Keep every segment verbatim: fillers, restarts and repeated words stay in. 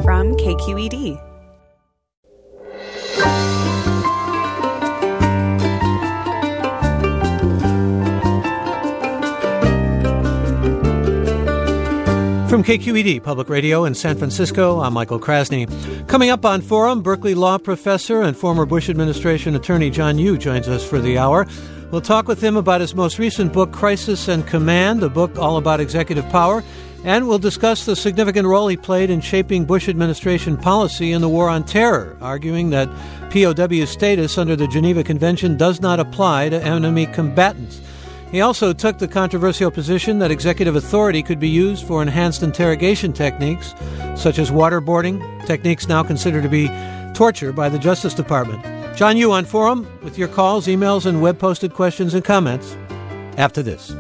from K Q E D. From K Q E D Public Radio in San Francisco, I'm Michael Krasny. Coming up on Forum, Berkeley law professor and former Bush administration attorney John Yoo joins us for the hour. We'll talk with him about his most recent book, Crisis and Command, a book all about executive power, and we'll discuss the significant role he played in shaping Bush administration policy in the war on terror, arguing that P O W status under the Geneva Convention does not apply to enemy combatants. He also took the controversial position that executive authority could be used for enhanced interrogation techniques, such as waterboarding, techniques now considered to be torture by the Justice Department. John Yoo on Forum with your calls, emails, and web-posted questions and comments after this.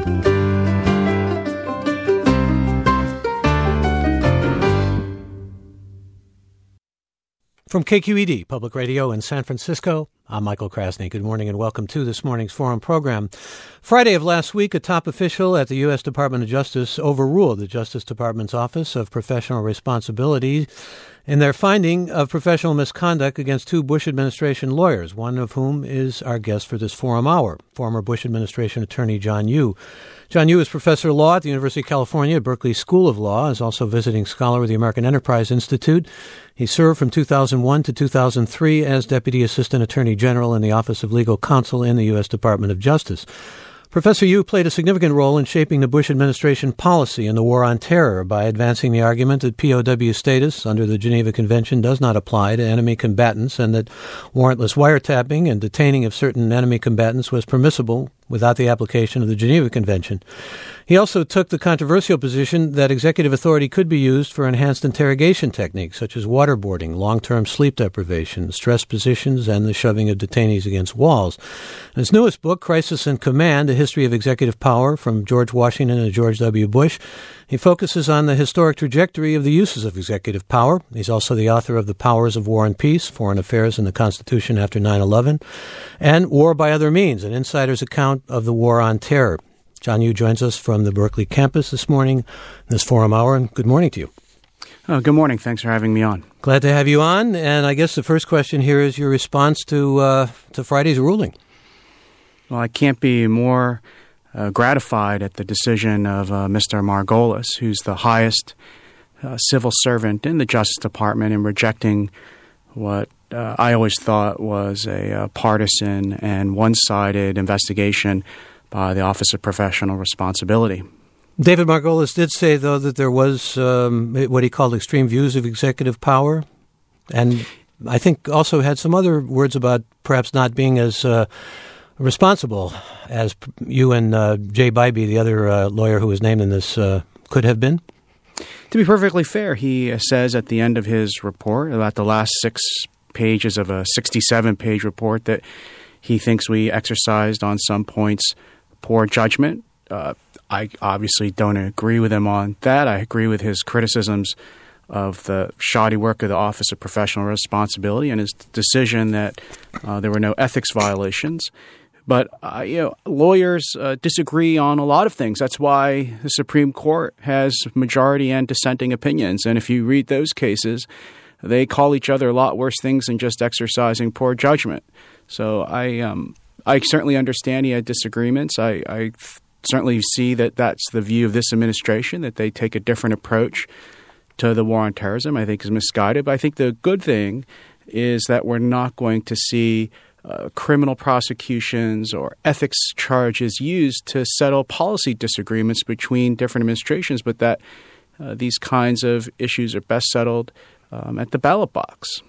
From K Q E D Public Radio in San Francisco, I'm Michael Krasny. Good morning and welcome to this morning's Forum program. Friday of last week, a top official at the U S Department of Justice overruled the Justice Department's Office of Professional Responsibility in their finding of professional misconduct against two Bush administration lawyers, one of whom is our guest for this Forum Hour, former Bush administration attorney John Yoo. John Yoo is professor of law at the University of California at Berkeley School of Law, is also visiting scholar with the American Enterprise Institute. He served from two thousand one to two thousand three as Deputy Assistant Attorney General in the Office of Legal Counsel in the U S Department of Justice. Professor Yoo played a significant role in shaping the Bush administration policy in the war on terror by advancing the argument that P O W status under the Geneva Convention does not apply to enemy combatants and that warrantless wiretapping and detaining of certain enemy combatants was permissible without the application of the Geneva Convention. He also took the controversial position that executive authority could be used for enhanced interrogation techniques such as waterboarding, long-term sleep deprivation, stress positions, and the shoving of detainees against walls. In his newest book, Crisis and Command, A History of Executive Power from George Washington to George W. Bush, he focuses on the historic trajectory of the uses of executive power. He's also the author of The Powers of War and Peace, Foreign Affairs and the Constitution After nine eleven, and War by Other Means, an insider's account of the war on terror. John Yoo joins us from the Berkeley campus this morning, this Forum Hour, and good morning to you. Oh, good morning. Thanks for having me on. Glad to have you on, and I guess the first question here is your response to uh, to Friday's ruling. Well, I can't be more uh, gratified at the decision of uh, Mister Margolis, who's the highest uh, civil servant in the Justice Department, in rejecting what uh, I always thought was a uh, partisan and one-sided investigation by the Office of Professional Responsibility. David Margolis did say, though, that there was um, what he called extreme views of executive power, and I think also had some other words about perhaps not being as uh, responsible as you and uh, Jay Bybee, the other uh, lawyer who was named in this, uh, could have been. To be perfectly fair, he says at the end of his report, about the last six pages of a sixty-seven page report, that he thinks we exercised on some points poor judgment. Uh, I obviously don't agree with him on that. I agree with his criticisms of the shoddy work of the Office of Professional Responsibility and his decision that uh, there were no ethics violations. But uh, you know, lawyers uh, disagree on a lot of things. That's why the Supreme Court has majority and dissenting opinions. And if you read those cases, they call each other a lot worse things than just exercising poor judgment. So I um, I certainly understand he had disagreements. I, I certainly see that that's the view of this administration, that they take a different approach to the war on terrorism. I think is misguided. But I think the good thing is that we're not going to see uh, criminal prosecutions or ethics charges used to settle policy disagreements between different administrations, but that uh, these kinds of issues are best settled um, at the ballot box.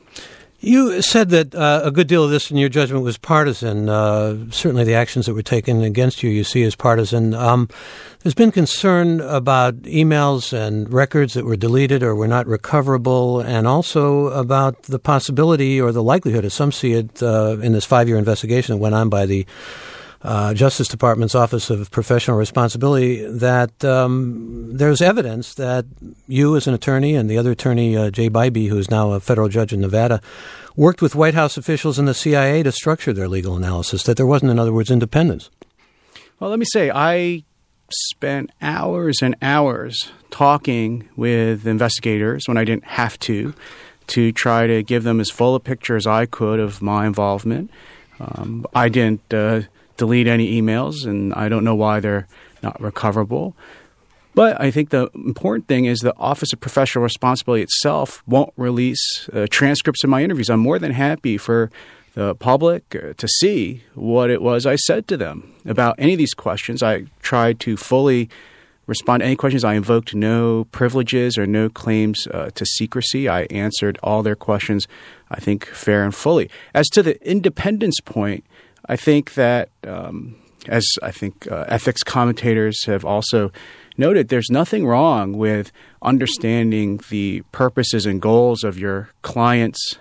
You said that uh, a good deal of this, in your judgment, was partisan. Uh, certainly the actions that were taken against you, you see as partisan. Um, there's been concern about emails and records that were deleted or were not recoverable, and also about the possibility or the likelihood, as some see it, uh, in this five-year investigation that went on by the Uh, Justice Department's Office of Professional Responsibility, that um, there's evidence that you as an attorney and the other attorney, uh, Jay Bybee, who is now a federal judge in Nevada, worked with White House officials and the C I A to structure their legal analysis, that there wasn't, in other words, independence. Well, let me say, I spent hours and hours talking with investigators when I didn't have to, to try to give them as full a picture as I could of my involvement. Um, I didn't uh, delete any emails, and I don't know why they're not recoverable. But I think the important thing is the Office of Professional Responsibility itself won't release uh, transcripts of my interviews. I'm more than happy for the public uh, to see what it was I said to them about any of these questions. I tried to fully respond to any questions. I invoked no privileges or no claims uh, to secrecy. I answered all their questions, I think, fair and fully. As to the independence point, I think that, um, as I think uh, ethics commentators have also noted, there's nothing wrong with understanding the purposes and goals of your client's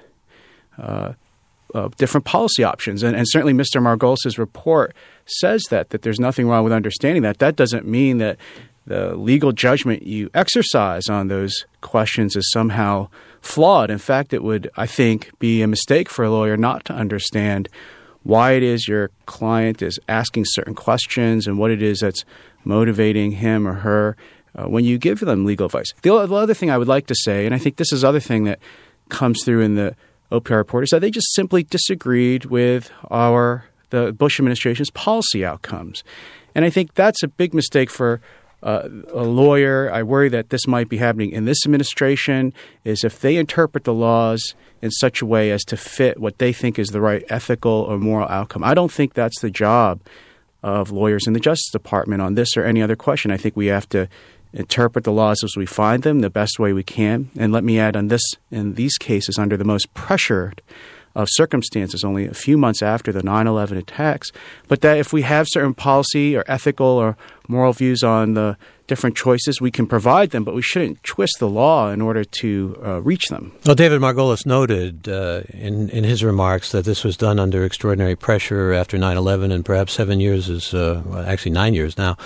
uh, uh, different policy options. And, and certainly Mister Margolis' report says that, that there's nothing wrong with understanding that. That doesn't mean that the legal judgment you exercise on those questions is somehow flawed. In fact, it would, I think, be a mistake for a lawyer not to understand why it is your client is asking certain questions and what it is that's motivating him or her uh, when you give them legal advice. The other thing I would like to say, and I think this is the other thing that comes through in the O P R report, is that they just simply disagreed with our the Bush administration's policy outcomes. And I think that's a big mistake for uh, a lawyer. I worry that this might be happening in this administration, is if they interpret the laws in such a way as to fit what they think is the right ethical or moral outcome. I don't think that's the job of lawyers in the Justice Department on this or any other question. I think we have to interpret the laws as we find them the best way we can. And let me add on this, in these cases, under the most pressured of circumstances, only a few months after the nine eleven attacks, but that if we have certain policy or ethical or moral views on the different choices, we can provide them, but we shouldn't twist the law in order to uh, reach them. Well, David Margolis noted uh, in, in his remarks that this was done under extraordinary pressure after nine eleven, and perhaps seven years is, uh, well, actually nine years now,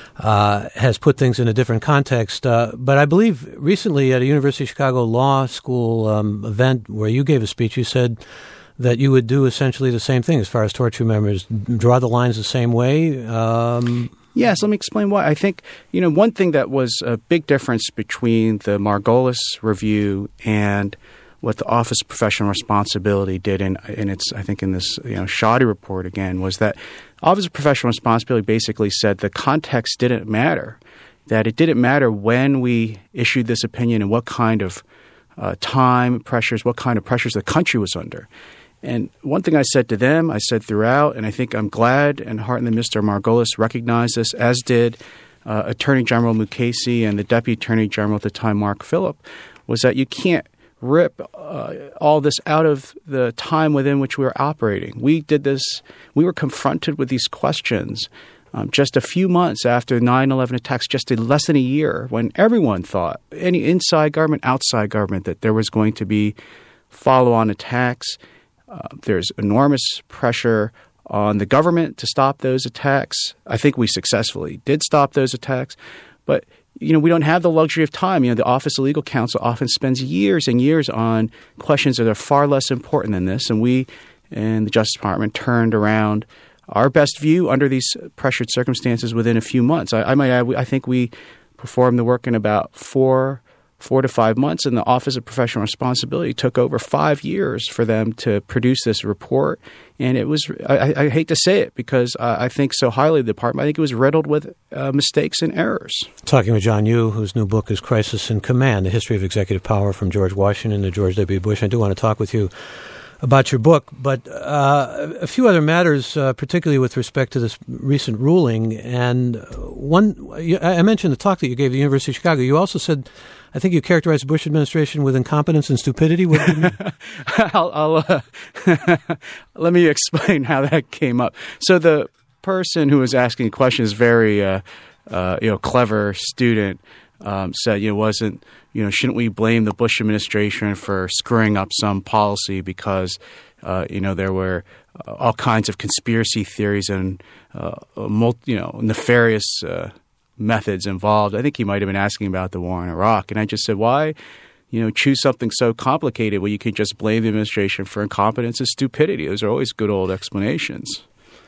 uh, has put things in a different context. Uh, but I believe recently at a University of Chicago Law School um, event where you gave a speech, you said that you would do essentially the same thing as far as torture members, draw the lines the same way. Um Yes, let me explain why. I think, you know, one thing that was a big difference between the Margolis review and what the Office of Professional Responsibility did in, in its, I think in this, you know, shoddy report again, was that Office of Professional Responsibility basically said the context didn't matter, that it didn't matter when we issued this opinion and what kind of uh, time pressures, what kind of pressures the country was under. And one thing I said to them, I said throughout, and I think I'm glad and heartened that Mister Margolis recognized this, as did uh, Attorney General Mukasey and the Deputy Attorney General at the time, Mark Phillip, was that you can't rip uh, all this out of the time within which we were operating. We did this, we were confronted with these questions um, just a few months after nine eleven attacks, just in less than a year, when everyone thought, any inside government, outside government, that there was going to be follow-on attacks. Uh, there's enormous pressure on the government to stop those attacks. I think we successfully did stop those attacks. But, you know, we don't have the luxury of time. You know, the Office of Legal Counsel often spends years and years on questions that are far less important than this. And we in the Justice Department turned around our best view under these pressured circumstances within a few months. I, I might add, I think we performed the work in about four four to five months, and the Office of Professional Responsibility took over five years for them to produce this report. And it was, I, I hate to say it because uh, I think so highly of the department, I think it was riddled with uh, mistakes and errors. Talking with John Yoo, whose new book is Crisis in Command, The History of Executive Power from George Washington to George W. Bush. I do want to talk with you about your book, but uh, a few other matters, uh, particularly with respect to this recent ruling. And one, I mentioned the talk that you gave at the University of Chicago. You also said, I think you characterized the Bush administration with incompetence and stupidity. What do you mean? I'll, I'll uh, let me explain how that came up. So the person who was asking questions, very uh, uh, you know, clever student, um, said, you know, wasn't, you know, shouldn't we blame the Bush administration for screwing up some policy because, uh, you know, there were uh, all kinds of conspiracy theories and, uh, multi, you know, nefarious uh, methods involved. I think he might have been asking about the war in Iraq. And I just said, why, you know, choose something so complicated where you could just blame the administration for incompetence and stupidity? Those are always good old explanations.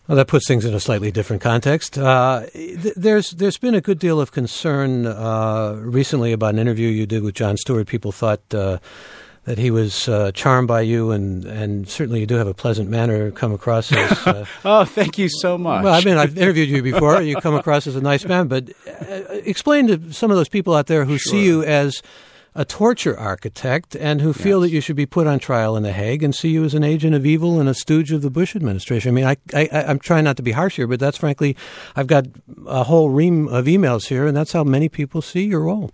Well, that puts things in a slightly different context. Uh, th- there's there's been a good deal of concern uh, recently about an interview you did with Jon Stewart. People thought uh, that he was uh, charmed by you, and, and certainly you do have a pleasant manner, come across as... Uh, oh, thank you so much. Well, I mean, I've interviewed you before, and you come across as a nice man, but uh, explain to some of those people out there who Sure. see you as a torture architect and who feel Yes. that you should be put on trial in The Hague and see you as an agent of evil and a stooge of the Bush administration. I mean, I, I, I'm trying not to be harsh here, but that's frankly, I've got a whole ream of emails here, and that's how many people see your role.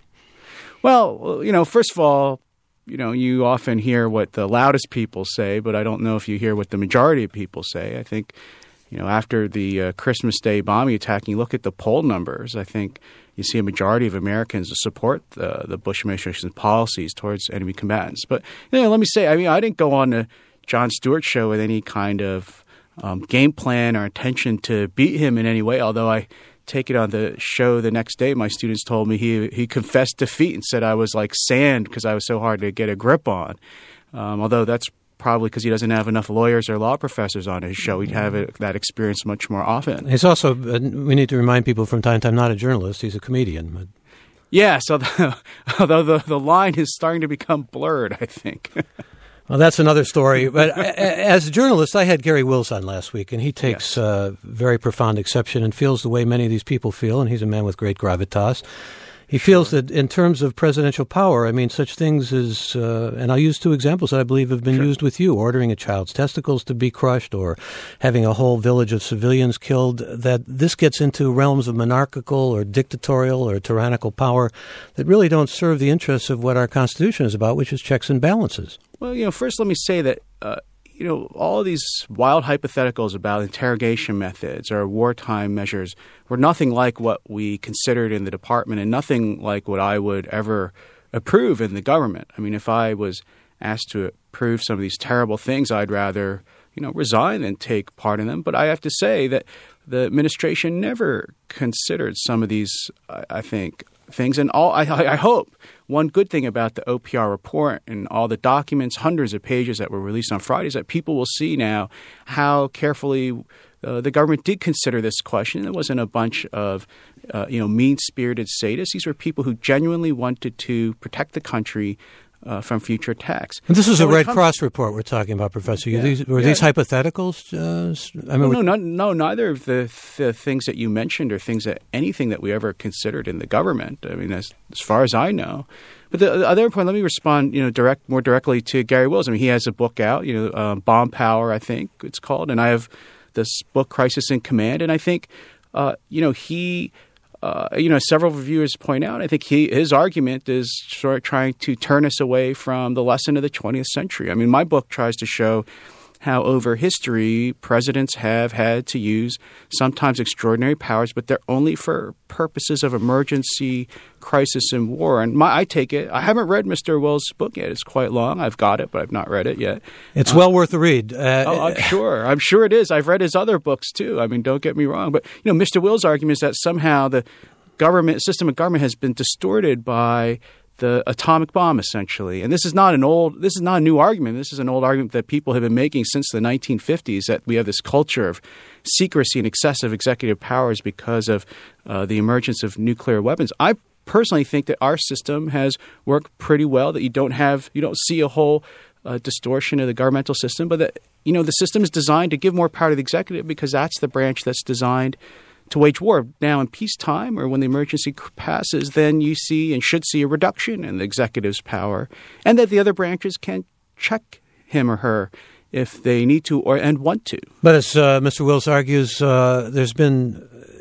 Well, you know, first of all, you know, you often hear what the loudest people say, but I don't know if you hear what the majority of people say. I think, you know, after the uh, Christmas Day bombing attack, and you look at the poll numbers, I think you see a majority of Americans support the, the Bush administration's policies towards enemy combatants. But, you know, let me say, I mean, I didn't go on the Jon Stewart show with any kind of um, game plan or intention to beat him in any way, although I take it on the show the next day, my students told me he he confessed defeat and said I was like sand because I was so hard to get a grip on. Um, although that's probably because he doesn't have enough lawyers or law professors on his show. He'd have it, that experience much more often. He's also, uh, we need to remind people from time to time, not a journalist, he's a comedian. But. Yeah, so the, although the, the line is starting to become blurred, I think. Well, that's another story. But as a journalist, I had Gary Wills on last week, and he takes yes. uh, very profound exception and feels the way many of these people feel, and he's a man with great gravitas. He feels sure. that in terms of presidential power, I mean, such things as, uh, and I'll use two examples that I believe have been sure. used with you, ordering a child's testicles to be crushed or having a whole village of civilians killed, that this gets into realms of monarchical or dictatorial or tyrannical power that really don't serve the interests of what our Constitution is about, which is checks and balances. Well, you know, first let me say that, uh, you know, all of these wild hypotheticals about interrogation methods or wartime measures were nothing like what we considered in the department and nothing like what I would ever approve in the government. I mean, if I was asked to approve some of these terrible things, I'd rather, you know, resign than take part in them. But I have to say that the administration never considered some of these, I, I think, things. And all I, I hope one good thing about the O P R report and all the documents, hundreds of pages that were released on Friday, is that people will see now how carefully uh, the government did consider this question. It wasn't a bunch of uh, you know mean-spirited sadists. These were people who genuinely wanted to protect the country Uh, from future attacks. And this is so a Red comes, Cross report we're talking about, Professor. Yeah, these, were yeah. these hypotheticals? Uh, I mean, no, no, no, neither of the, the things that you mentioned are things that anything that we ever considered in the government. I mean, as, as far as I know. But the, the other point, let me respond, you know, direct more directly to Gary Wills. I mean, he has a book out, you know, um, Bomb Power, I think it's called, and I have this book, Crisis in Command, and I think, uh, you know, he. Uh, you know, several reviewers point out, I think he, his argument is sort of trying to turn us away from the lesson of the twentieth century. I mean, my book tries to show how over history presidents have had to use sometimes extraordinary powers, but they're only for purposes of emergency, crisis, and war. And my, I take it, I haven't read Mister Wills' book yet. It's quite long. I've got it, but I've not read it yet. It's uh, well worth a read. Uh, oh, I'm sure. I'm sure it is. I've read his other books, too. I mean, don't get me wrong. But, you know, Mister Wills' argument is that somehow the government system of government has been distorted by the atomic bomb, essentially. And this is not an old, this is not a new argument. This is an old argument that people have been making since the nineteen fifties, that we have this culture of secrecy and excessive executive powers because of uh, the emergence of nuclear weapons. I personally think that our system has worked pretty well, that you don't have, you don't see a whole uh, distortion of the governmental system, but that, you know, the system is designed to give more power to the executive because that's the branch that's designed to wage war. Now, in peacetime or when the emergency passes, then you see and should see a reduction in the executive's power, and that the other branches can check him or her if they need to or and want to. But as uh, Mister Wills argues, uh, there's been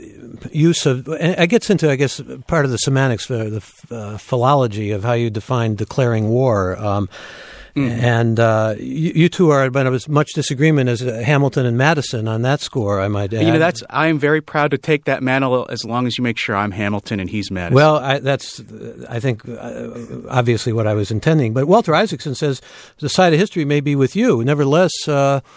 use of, and it gets into, I guess, part of the semantics, uh, the uh, philology of how you define declaring war. Um, Mm-hmm. And uh, you, you two are in as much disagreement as Hamilton and Madison on that score, I might add. You know, that's I am very proud to take that mantle as long as you make sure I'm Hamilton and he's Madison. Well, I, that's, I think, uh, obviously what I was intending. But Walter Isaacson says the side of history may be with you. Nevertheless, uh,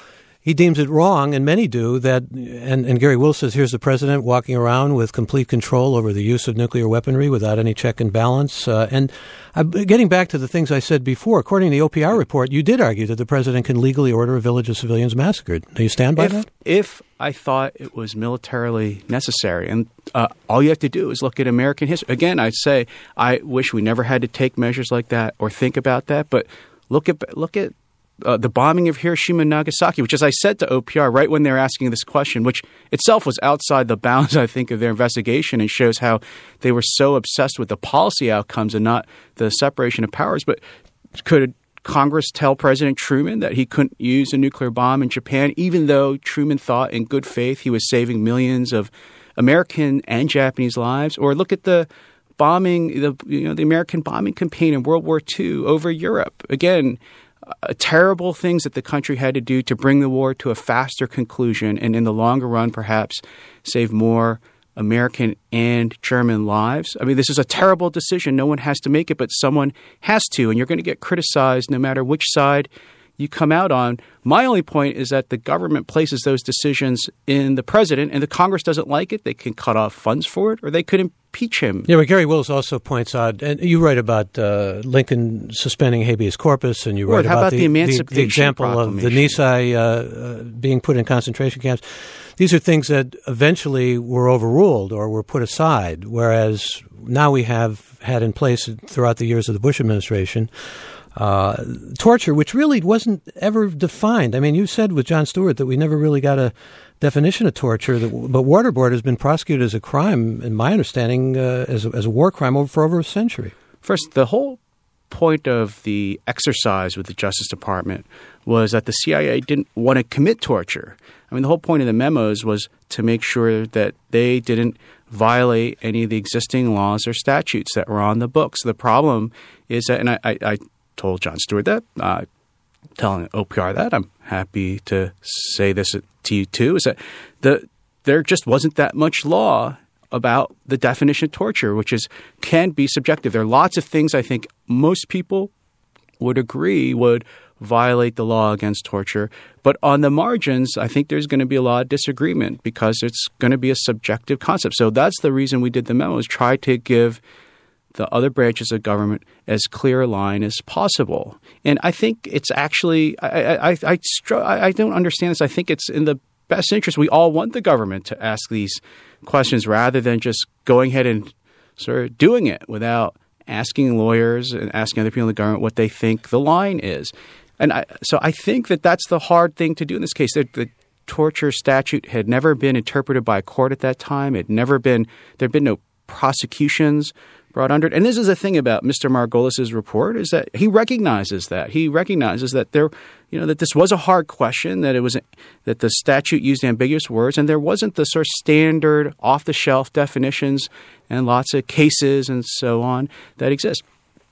he deems it wrong, and many do, that, and, and Gary Will says, here's the president walking around with complete control over the use of nuclear weaponry without any check and balance. Uh, and uh, getting back to the things I said before, according to the O P R report, you did argue that the president can legally order a village of civilians massacred. Do you stand by if, that? If I thought it was militarily necessary, and uh, all you have to do is look at American history. Again, I'd say I wish we never had to take measures like that or think about that, but look at look at Uh, the bombing of Hiroshima and Nagasaki, which, as I said to O P R right when they were asking this question, which itself was outside the bounds, I think, of their investigation and shows how they were so obsessed with the policy outcomes and not the separation of powers. But could Congress tell President Truman that he couldn't use a nuclear bomb in Japan, even though Truman thought in good faith he was saving millions of American and Japanese lives? Or look at the bombing, the you know the American bombing campaign in World War Two over Europe. Again, Uh, terrible things that the country had to do to bring the war to a faster conclusion and in the longer run perhaps save more American and German lives. I mean, this is a terrible decision. No one has to make it, but someone has to, and you're going to get criticized no matter which side you come out on. My only point is that the government places those decisions in the president, and the Congress doesn't like it. They can cut off funds for it, or they could impeach him. Yeah, but Gary Wills also points out, and you write about uh, Lincoln suspending habeas corpus, and you write well, about, about the, the, the, the example of the Nisei uh, uh, being put in concentration camps. These are things that eventually were overruled or were put aside, whereas now we have had in place throughout the years of the Bush administration Uh, torture, which really wasn't ever defined. I mean, you said with Jon Stewart that we never really got a definition of torture, that, but waterboard has been prosecuted as a crime, in my understanding, uh, as, a, as a war crime over, for over a century. First, the whole point of the exercise with the Justice Department was that the C I A didn't want to commit torture. I mean, the whole point of the memos was to make sure that they didn't violate any of the existing laws or statutes that were on the books. The problem is that, and I, I, I told Jon Stewart that, uh, telling O P R that, I'm happy to say this to you too, is that the there just wasn't that much law about the definition of torture, which is can be subjective. There are lots of things I think most people would agree would violate the law against torture. But on the margins, I think there's going to be a lot of disagreement because it's going to be a subjective concept. So that's the reason we did the memos, try to give the other branches of government as clear a line as possible. And I think it's actually I, I, I, I, I don't understand this. I think it's in the best interest. We all want the government to ask these questions rather than just going ahead and sort of doing it without asking lawyers and asking other people in the government what they think the line is. And I, so I think that that's the hard thing to do in this case. The, the torture statute had never been interpreted by a court at that time. It had never been – there had been no prosecutions brought under it. And this is the thing about Mister Margolis's report is that he recognizes that. He recognizes that there – you know, that this was a hard question, that it was – that the statute used ambiguous words, and there wasn't the sort of standard off-the-shelf definitions and lots of cases and so on that exist.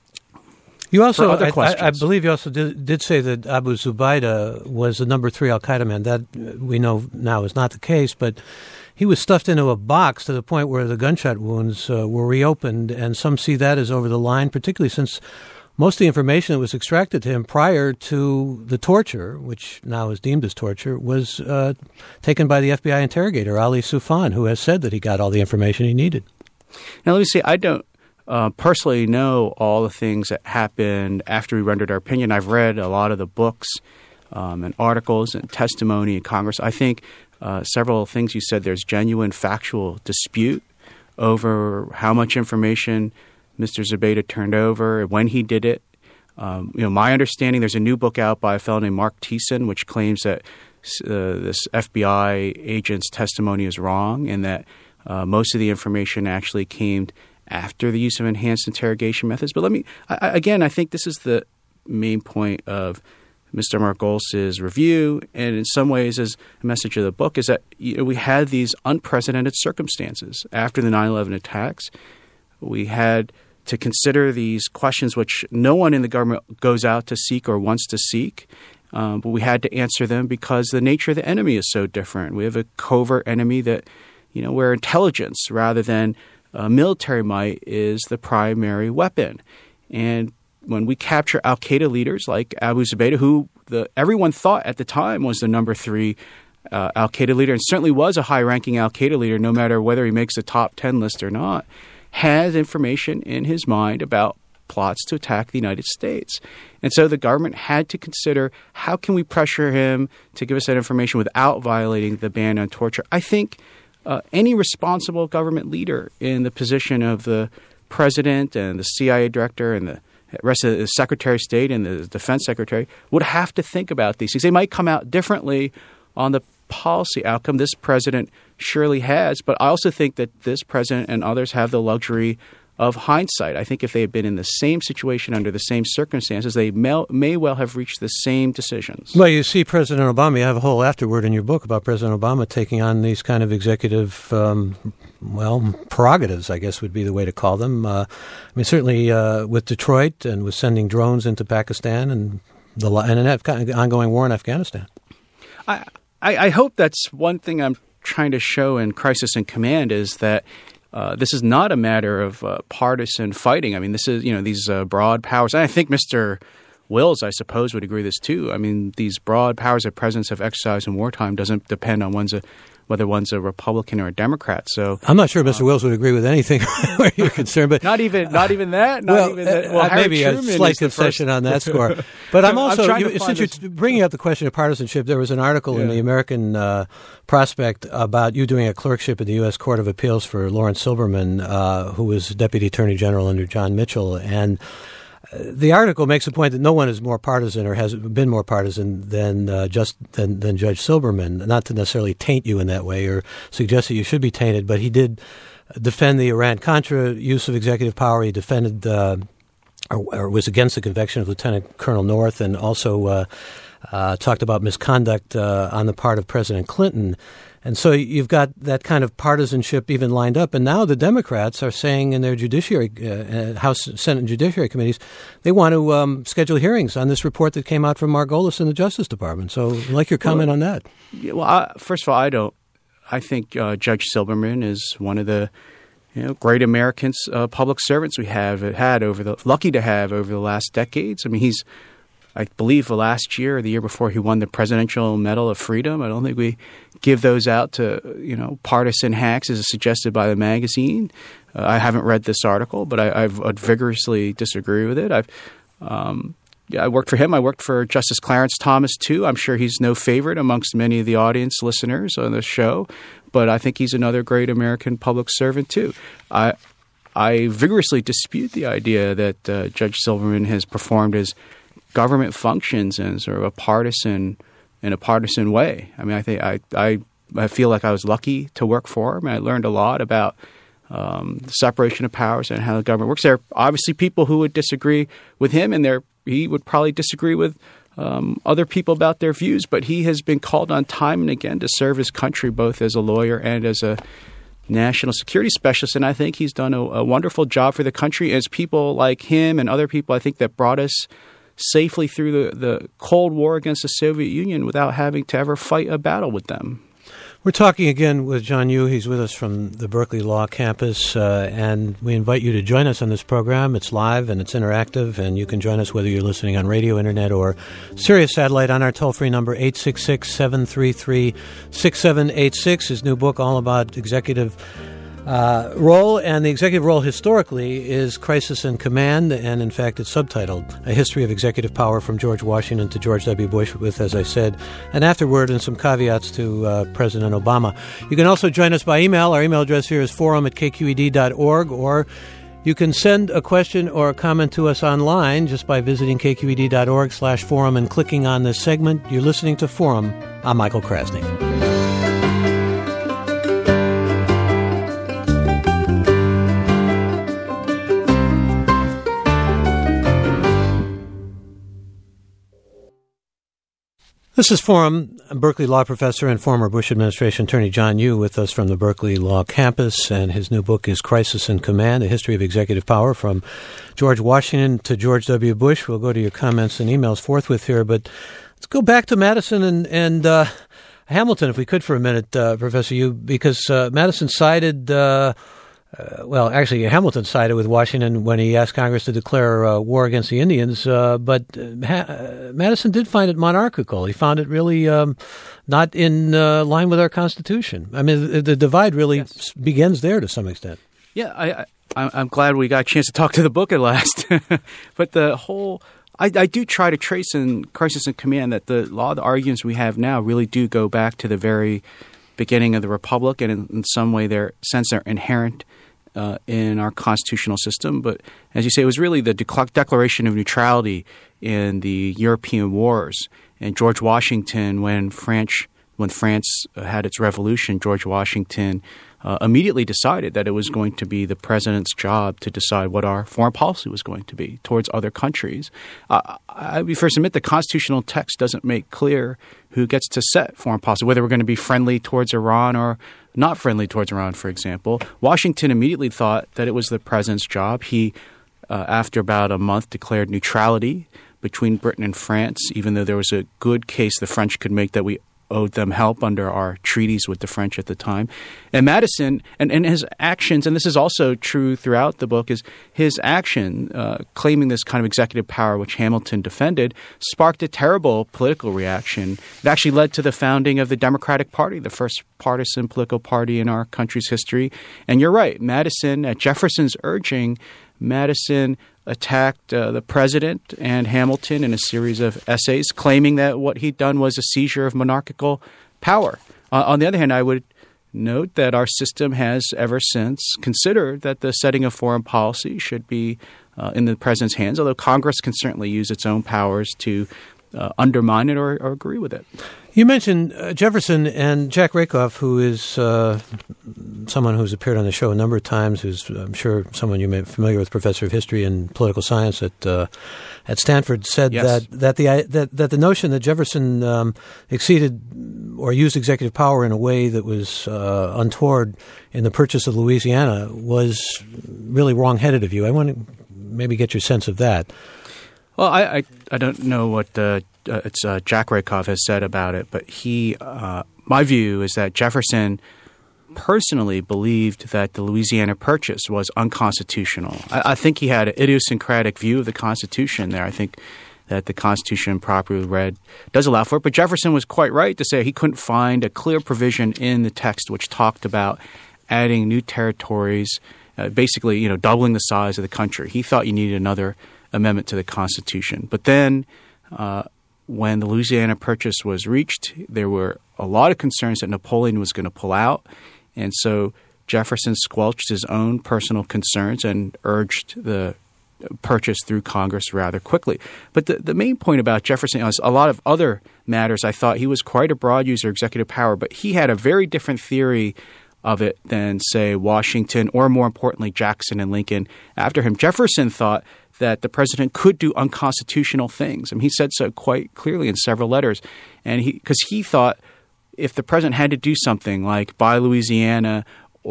You also, I, I, I believe you also did, did say that Abu Zubaydah was the number three al-Qaeda man. That we know now is not the case, but he was stuffed into a box to the point where the gunshot wounds uh, were reopened, and some see that as over the line, particularly since most of the information that was extracted to him prior to the torture, which now is deemed as torture, was uh, taken by the F B I interrogator, Ali Soufan, who has said that he got all the information he needed. Now, let me see. I don't Uh, personally know all the things that happened after we rendered our opinion. I've read a lot of the books um, and articles and testimony in Congress. I think uh, several things you said, there's genuine factual dispute over how much information Mister Zubaydah turned over, when he did it. Um, you know, my understanding, there's a new book out by a fellow named Mark Thiessen, which claims that uh, this F B I agent's testimony is wrong and that uh, most of the information actually came after the use of enhanced interrogation methods. But let me, I, again, I think this is the main point of Mister Margolis's review, and in some ways as a message of the book, is that you know, we had these unprecedented circumstances after the nine eleven attacks. We had to consider these questions which no one in the government goes out to seek or wants to seek, um, but we had to answer them because the nature of the enemy is so different. We have a covert enemy that, you know, where intelligence rather than Uh, military might is the primary weapon. And when we capture al-Qaeda leaders like Abu Zubaydah, who the everyone thought at the time was the number three uh, al-Qaeda leader, and certainly was a high-ranking al-Qaeda leader, no matter whether he makes the top ten list or not, has information in his mind about plots to attack the United States. And so the government had to consider, how can we pressure him to give us that information without violating the ban on torture? I think uh, any responsible government leader in the position of the president and the C I A director and the rest of the Secretary of State and the Defense Secretary would have to think about these things. They might come out differently on the policy outcome. This president surely has, but I also think that this president and others have the luxury of hindsight. I think if they had been in the same situation under the same circumstances, they may, may well have reached the same decisions. Well, you see President Obama, you have a whole afterword in your book about President Obama taking on these kind of executive, um, well, prerogatives, I guess would be the way to call them. Uh, I mean, certainly uh, with Detroit and with sending drones into Pakistan and, the, and an Af- ongoing war in Afghanistan. I, I, I hope that's one thing I'm trying to show in Crisis in Command is that Uh, this is not a matter of uh, partisan fighting. I mean, this is, you know, these uh, broad powers. And I think Mister Wills, I suppose, would agree with this too. I mean, these broad powers that presidents have exercised in wartime doesn't depend on one's a, whether one's a Republican or a Democrat. So I'm not sure Mister Uh, Wills would agree with anything where you're concerned, but not even not even that. Not well, even that. Uh, well, maybe Truman a slight concession first. on that score. But I'm also, I'm you, since this. you're bringing up the question of partisanship, there was an article yeah. in the American uh, Prospect about you doing a clerkship in the U S Court of Appeals for Lawrence Silberman, uh, who was Deputy Attorney General under John Mitchell, and the article makes a point that no one is more partisan or has been more partisan than uh, just than, than Judge Silberman. Not to necessarily taint you in that way or suggest that you should be tainted, but he did defend the Iran-Contra use of executive power. He defended uh, or, or was against the conviction of Lieutenant Colonel North, and also uh, uh, talked about misconduct uh, on the part of President Clinton. And so you've got that kind of partisanship even lined up. And now the Democrats are saying in their judiciary, uh, House, Senate, and Judiciary committees, they want to um, schedule hearings on this report that came out from Margolis in the Justice Department. So I'd like your comment well, on that. Yeah, well, I, first of all, I don't. I think uh, Judge Silberman is one of the you know, great American uh, public servants we have had over the lucky to have over the last decades. I mean, he's. I believe last year or the year before he won the Presidential Medal of Freedom. I don't think we give those out to, you know, partisan hacks as suggested by the magazine. Uh, I haven't read this article, but I, I've I'd vigorously disagree with it. I've um, yeah, I worked for him. I worked for Justice Clarence Thomas, too. I'm sure he's no favorite amongst many of the audience listeners on this show, but I think he's another great American public servant, too. I I vigorously dispute the idea that uh, Judge Silberman has performed his government functions in sort of a partisan in a partisan way. I mean, I think I I, I feel like I was lucky to work for him. I learned a lot about um, the separation of powers and how the government works. There are obviously people who would disagree with him, and there he would probably disagree with um, other people about their views. But he has been called on time and again to serve his country, both as a lawyer and as a national security specialist, and I think he's done a, a wonderful job for the country. As people like him and other people, I think, that brought us safely through the, the Cold War against the Soviet Union without having to ever fight a battle with them. We're talking again with John Yoo. He's with us from the Berkeley Law Campus, uh, and we invite you to join us on this program. It's live and it's interactive, and you can join us whether you're listening on radio, internet, or Sirius Satellite on our toll-free number, eight six six, seven three three, six seven eight six. His new book, all about executive Uh, role, and the executive role historically is Crisis in Command, and in fact it's subtitled A History of Executive Power from George Washington to George W. Bush, with, as I said, an afterword and some caveats to uh, President Obama. You can also join us by email. Our email address here is forum at k q e d dot org, or you can send a question or a comment to us online just by visiting k q e d dot org slash forum and clicking on this segment. You're listening to Forum. I'm Michael Krasny. This is Forum. Berkeley Law Professor and former Bush administration attorney John Yoo with us from the Berkeley Law Campus, and his new book is Crisis in Command, A History of Executive Power from George Washington to George W. Bush. We'll go to your comments and emails forthwith here, but let's go back to Madison and, and uh, Hamilton, if we could, for a minute, uh, Professor Yoo, because uh, Madison sided uh, Uh, well, actually, Hamilton sided with Washington when he asked Congress to declare uh, war against the Indians, uh, but ha- uh, Madison did find it monarchical. He found it really um, not in uh, line with our Constitution. I mean, the, the divide really yes. begins there to some extent. Yeah, I, I, I'm glad we got a chance to talk to the book at last. But the whole – I do try to trace in Crisis in Command that the, a lot of the arguments we have now really do go back to the very beginning of the Republic, and in, in some way their sense they're inherent Uh, in our constitutional system. But as you say, it was really the de- Declaration of Neutrality in the European wars. And George Washington, when French, when France uh, had its revolution, George Washington uh, immediately decided that it was going to be the president's job to decide what our foreign policy was going to be towards other countries. Uh, I would first admit the constitutional text doesn't make clear who gets to set foreign policy, whether we're going to be friendly towards Iran or not friendly towards Iran, for example. Washington immediately thought that it was the president's job. He, uh, after about a month, declared neutrality between Britain and France, even though there was a good case the French could make that we owed them help under our treaties with the French at the time. And Madison, and, and his actions, and this is also true throughout the book, is his action, uh, claiming this kind of executive power, which Hamilton defended, sparked a terrible political reaction. It actually led to the founding of the Democratic Party, the first partisan political party in our country's history. And you're right, Madison, at Jefferson's urging, Madison attacked uh, the president and Hamilton in a series of essays, claiming that what he'd done was a seizure of monarchical power. Uh, on the other hand, I would note that our system has ever since considered that the setting of foreign policy should be uh, in the president's hands, although Congress can certainly use its own powers to uh, undermine it or, or agree with it. You mentioned uh, Jefferson and Jack Rakoff, who is uh, someone who's appeared on the show a number of times, who's, I'm sure, someone you may be familiar with, professor of history and political science at uh, at Stanford, said yes. that that the that, that the notion that Jefferson um, exceeded or used executive power in a way that was uh, untoward in the purchase of Louisiana was really wrong-headed of you. I want to maybe get your sense of that. Well, I I, I don't know what the uh, it's uh, Jack Rakoff has said about it, but he uh, my view is that Jefferson personally believed that the Louisiana Purchase was unconstitutional. I, I think he had an idiosyncratic view of the Constitution there. I think that the Constitution properly read does allow for it, but Jefferson was quite right to say he couldn't find a clear provision in the text which talked about adding new territories, uh, basically, you know, doubling the size of the country. He thought you needed another amendment to the Constitution. But then uh, when the Louisiana Purchase was reached, there were a lot of concerns that Napoleon was going to pull out. And so Jefferson squelched his own personal concerns and urged the purchase through Congress rather quickly. But the, the main point about Jefferson is a lot of other matters. I thought he was quite a broad user of executive power, but he had a very different theory of it than, say, Washington or, more importantly, Jackson and Lincoln after him. Jefferson thought that the president could do unconstitutional things. I mean, he said so quite clearly in several letters. And he, because he thought if the president had to do something like buy Louisiana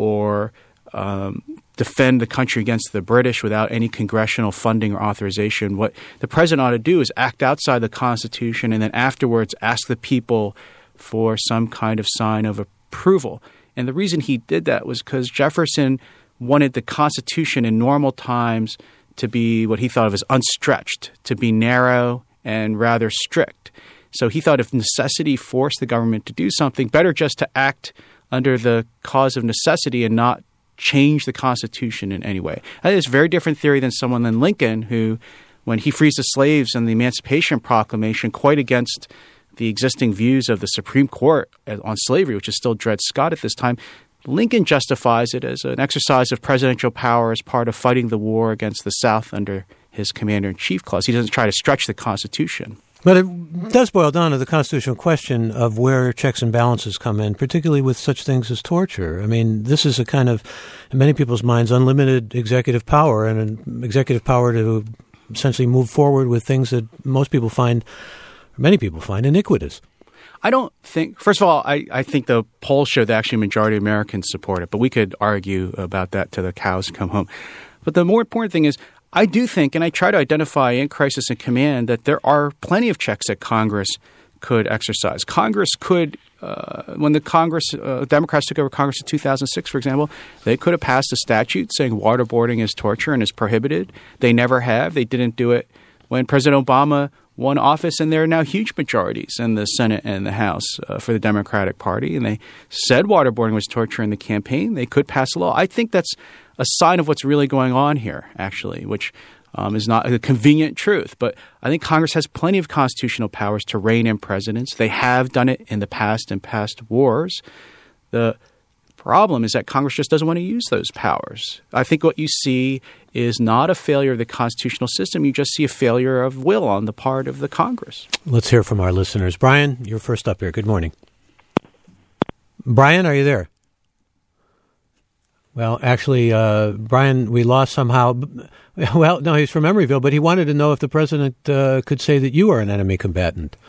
or um, defend the country against the British without any congressional funding or authorization, what the president ought to do is act outside the Constitution and then afterwards ask the people for some kind of sign of approval. And the reason he did that was because Jefferson wanted the Constitution in normal times to be what he thought of as unstretched, to be narrow and rather strict. So he thought if necessity forced the government to do something, better just to act under the cause of necessity and not change the Constitution in any way. That is a very different theory than someone than Lincoln, who, when he frees the slaves in the Emancipation Proclamation, quite against the existing views of the Supreme Court on slavery, which is still Dred Scott at this time, Lincoln justifies it as an exercise of presidential power as part of fighting the war against the South under his commander-in-chief clause. He doesn't try to stretch the Constitution. But it does boil down to the constitutional question of where checks and balances come in, particularly with such things as torture. I mean, this is a kind of, in many people's minds, unlimited executive power and an executive power to essentially move forward with things that most people find, many people find, iniquitous. I don't think – first of all, I, I think the polls show that actually a majority of Americans support it, but we could argue about that till the cows come home. But the more important thing is I do think, and I try to identify in Crisis in Command, that there are plenty of checks that Congress could exercise. Congress could uh, when the Congress, uh, Democrats took over Congress in two thousand six, for example, they could have passed a statute saying waterboarding is torture and is prohibited. They never have. They didn't do it when President Obama won office, and there are now huge majorities in the Senate and the House uh, for the Democratic Party, and they said waterboarding was torture in the campaign. They could pass a law. I think that's a sign of what's really going on here, actually, which um, is not a convenient truth. But I think Congress has plenty of constitutional powers to rein in presidents. They have done it in the past in past wars. The problem is that Congress just doesn't want to use those powers. I think what you see is not a failure of the constitutional system. You just see a failure of will on the part of the Congress. Let's hear from our listeners. Brian, you're first up here. Good morning. Brian, are you there? Well, actually, uh, Brian, we lost somehow. Well, no, he's from Emeryville, but he wanted to know if the president uh, could say that you are an enemy combatant.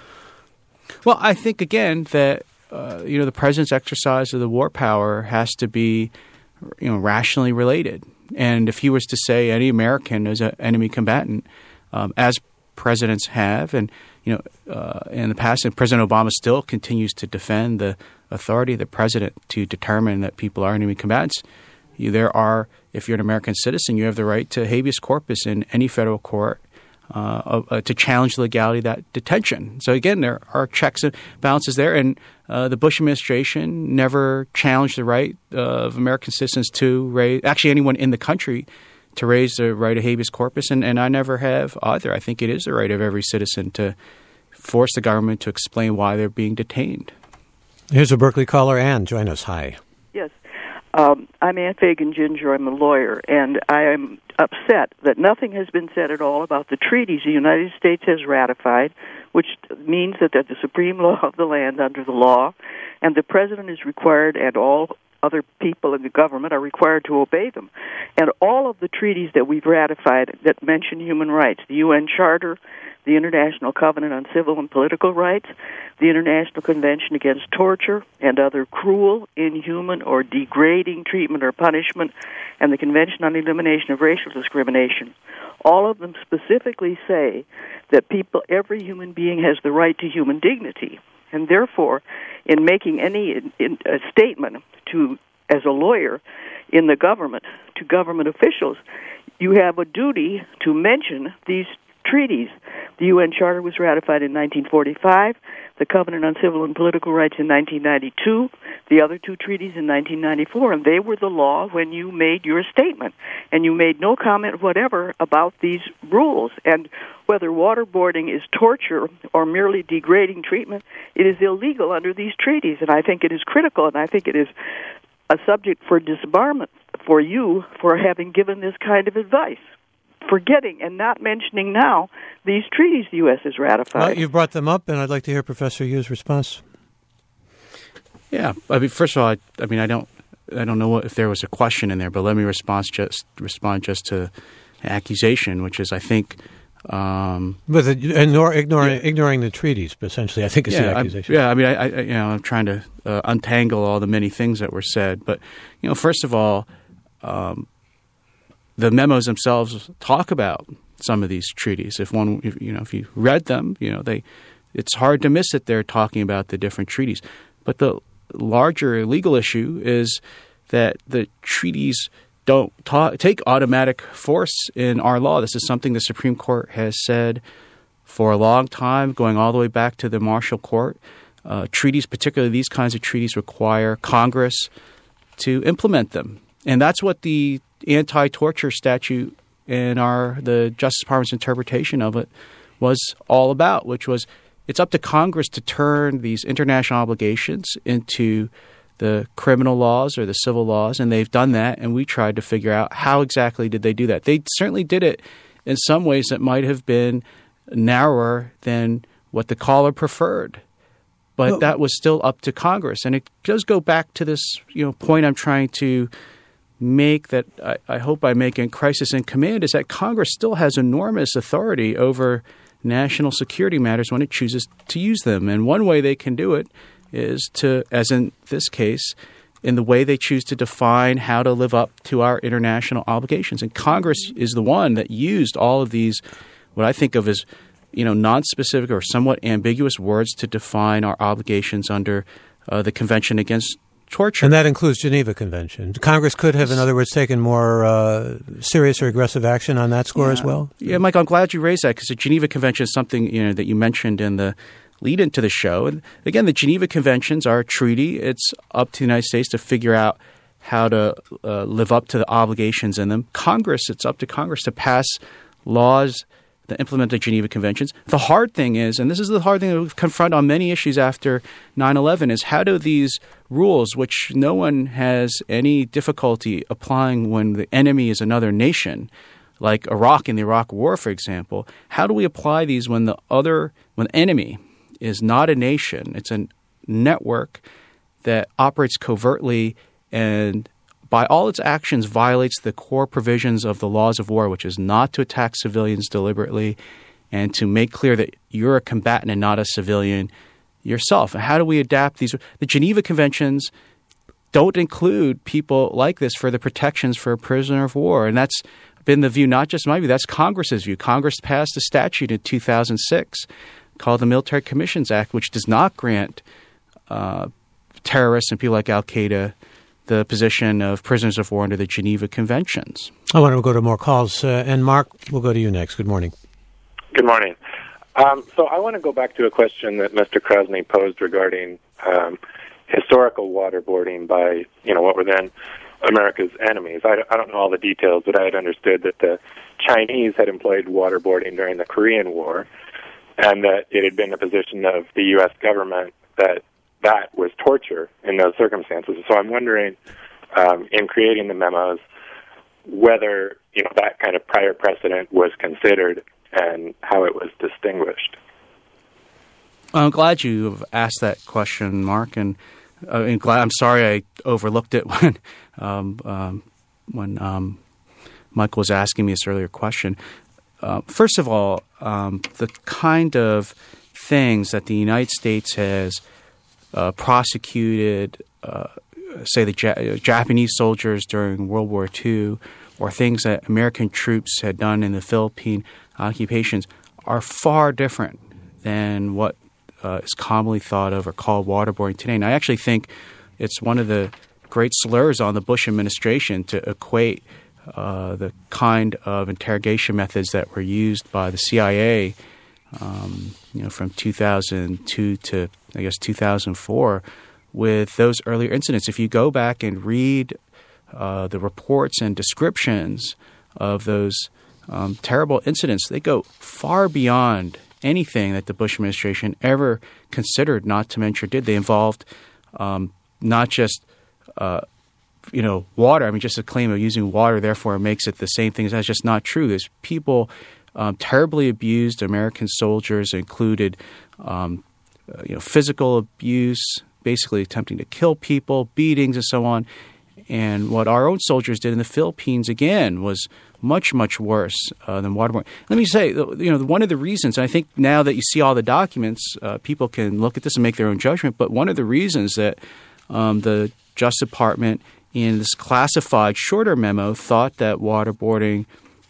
Well, I think, again, that uh, you know the president's exercise of the war power has to be you know, rationally related. And if he was to say any American is an enemy combatant, um, as presidents have, and you know, uh, in the past, and President Obama still continues to defend the authority of the president to determine that people are enemy combatants. You, there are, if you're an American citizen, you have the right to habeas corpus in any federal court uh, uh, to challenge the legality of that detention. So again, there are checks and balances there, and uh, the Bush administration never challenged the right uh, of American citizens to raise, actually anyone in the country, to raise the right of habeas corpus, and, and I never have either. I think it is the right of every citizen to force the government to explain why they're being detained. Here's a Berkeley caller. Ann, join us. Hi. Yes. Um, I'm Ann Fagan Ginger. I'm a lawyer, and I am upset that nothing has been said at all about the treaties the United States has ratified, which means that they're the supreme law of the land under the law, and the president is required, and all other people in the government are required to obey them. And all of the treaties that we've ratified that mention human rights, the U N Charter, the International Covenant on Civil and Political Rights, the International Convention Against Torture and other cruel, inhuman, or degrading treatment or punishment, and the Convention on the Elimination of Racial Discrimination. All of them specifically say that people, every human being has the right to human dignity. And therefore, in making any in, in, a statement to, as a lawyer in the government, to government officials, you have a duty to mention these treaties. The U N Charter was ratified in nineteen forty-five, the Covenant on Civil and Political Rights in nineteen ninety-two, the other two treaties in nineteen ninety-four, and they were the law when you made your statement. And you made no comment whatever about these rules. And whether waterboarding is torture or merely degrading treatment, it is illegal under these treaties. And I think it is critical, and I think it is a subject for disbarment for you for having given this kind of advice, forgetting and not mentioning now these treaties the U S has ratified. Well, you've brought them up, and I'd like to hear Professor Yu's response. Yeah, I mean, first of all, I, I mean, I don't, I don't know what, if there was a question in there, but let me respond just respond just to accusation, which is, I think, um, but the, ignore, ignoring yeah. ignoring the treaties, essentially, I think is yeah, the accusation. I, yeah, I mean, I, I, you know, I'm trying to uh, untangle all the many things that were said, but you know, first of all, um, the memos themselves talk about some of these treaties. If one, if, you know, if you read them, you know, they, it's hard to miss that they're talking about the different treaties. But the larger legal issue is that the treaties don't ta- take automatic force in our law. This is something the Supreme Court has said for a long time, going all the way back to the Marshall Court. Uh, treaties, particularly these kinds of treaties, require Congress to implement them. And that's what the anti-torture statute in our the Justice Department's interpretation of it was all about, which was it's up to Congress to turn these international obligations into the criminal laws or the civil laws, and they've done that, and we tried to figure out how exactly did they do that. They certainly did it in some ways that might have been narrower than what the caller preferred, but well, that was still up to Congress. And it does go back to this, you know, point I'm trying to make that I, I hope I make in Crisis in Command, is that Congress still has enormous authority over national security matters when it chooses to use them. And one way they can do it is to, as in this case, in the way they choose to define how to live up to our international obligations. And Congress is the one that used all of these, what I think of as, you know, non-specific or somewhat ambiguous words to define our obligations under uh, the Convention Against Torture. And that includes Geneva Convention. Congress could have, in other words, taken more uh, serious or aggressive action on that score yeah. as well? Yeah, Mike, I'm glad you raised that because the Geneva Convention is something you know that you mentioned in the lead into the show. And again, the Geneva Conventions are a treaty. It's up to the United States to figure out how to uh, live up to the obligations in them. Congress, it's up to Congress to pass laws that implement the Geneva Conventions. The hard thing is, and this is the hard thing that we confront on many issues after nine eleven, is how do these rules, which no one has any difficulty applying when the enemy is another nation, like Iraq in the Iraq War, for example, how do we apply these when the other, when the enemy is not a nation, it's a network that operates covertly and by all its actions violates the core provisions of the laws of war, which is not to attack civilians deliberately and to make clear that you're a combatant and not a civilian yourself. And how do we adapt these? The Geneva Conventions don't include people like this for the protections for a prisoner of war. And that's been the view, not just my view, that's Congress's view. Congress passed a statute in two thousand six called the Military Commissions Act, which does not grant uh, terrorists and people like al-Qaeda the position of prisoners of war under the Geneva Conventions. I want to go to more calls. Uh, and Mark, we'll go to you next. Good morning. Good morning. Um, so I want to go back to a question that Mister Krasny posed regarding um, historical waterboarding by, you know, what were then America's enemies. I, I don't know all the details, but I had understood that the Chinese had employed waterboarding during the Korean War, and that it had been the position of the U S government that that was torture in those circumstances. So I'm wondering, um, in creating the memos, whether, you know, that kind of prior precedent was considered and how it was distinguished. I'm glad you asked that question, Mark, and uh, I'm, glad, I'm sorry I overlooked it when um, um, when um, Michael was asking me this earlier question. Uh, first of all, um, the kind of things that the United States has uh, prosecuted, uh, say the ja- Japanese soldiers during World War Two, or things that American troops had done in the Philippine occupations, are far different than what uh, is commonly thought of or called waterboarding today. And I actually think it's one of the great slurs on the Bush administration to equate uh, the kind of interrogation methods that were used by the C I A, um, you know, from two thousand two to I guess two thousand four, with those earlier incidents. If you go back and read uh, the reports and descriptions of those um, terrible incidents, they go far beyond anything that the Bush administration ever considered, not to mention did. They involved um, not just uh, you know water. I mean, just a claim of using water, therefore it makes it the same thing. That's just not true. There's people um, terribly abused American soldiers, included um, uh, you know physical abuse, basically attempting to kill people, beatings, and so on. And what our own soldiers did in the Philippines, again, was much, much worse uh, than waterboarding. Let me say, you know, one of the reasons, and I think now that you see all the documents, uh, people can look at this and make their own judgment, but one of the reasons that um, the Justice Department in this classified shorter memo thought that waterboarding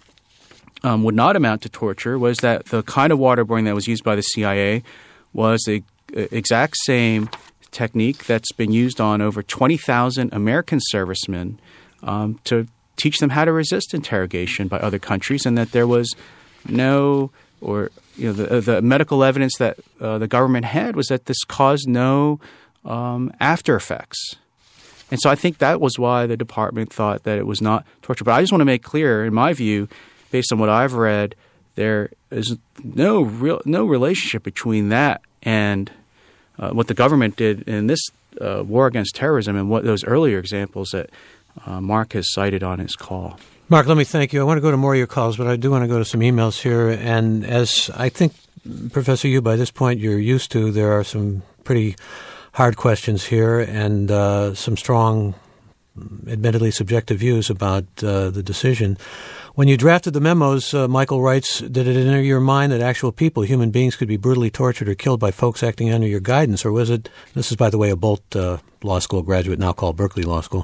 um, would not amount to torture was that the kind of waterboarding that was used by the C I A was the exact same technique that's been used on over twenty thousand American servicemen um, to teach them how to resist interrogation by other countries, and that there was no, or you know, the, the medical evidence that uh, the government had was that this caused no um, after effects. And so I think that was why the department thought that it was not torture. But I just want to make clear, in my view, based on what I've read, there is no real no relationship between that and Uh, what the government did in this uh, war against terrorism and what those earlier examples that uh, Mark has cited on his call. Mark, let me thank you. I want to go to more of your calls, but I do want to go to some emails here. And as I think, Professor Yu, by this point you're used to, there are some pretty hard questions here and uh, some strong, admittedly subjective views about uh, the decision. When you drafted the memos, uh, Michael writes, did it enter your mind that actual people, human beings, could be brutally tortured or killed by folks acting under your guidance? Or was it, this is, by the way, a Bolt uh, Law School graduate, now called Berkeley Law School,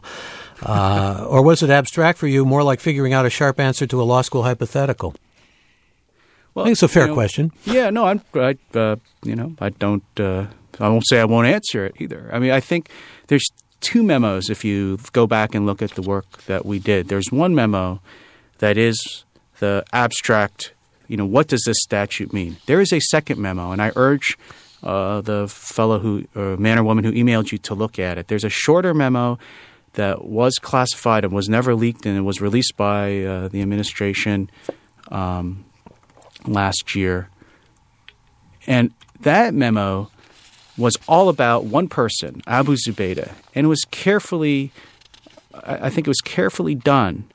uh, or was it abstract for you, more like figuring out a sharp answer to a law school hypothetical? Well, I think it's a fair you know, question. Yeah, no, I'm, I, uh, you know, I don't uh, I won't say I won't answer it either. I mean, I think there's two memos if you go back and look at the work that we did. There's one memo that is the abstract, you know, what does this statute mean? There is a second memo, and I urge uh, the fellow who, or man or woman who emailed you to look at it. There's a shorter memo that was classified and was never leaked, and it was released by uh, the administration um, last year. And that memo was all about one person, Abu Zubaydah, and it was carefully, I think it was carefully done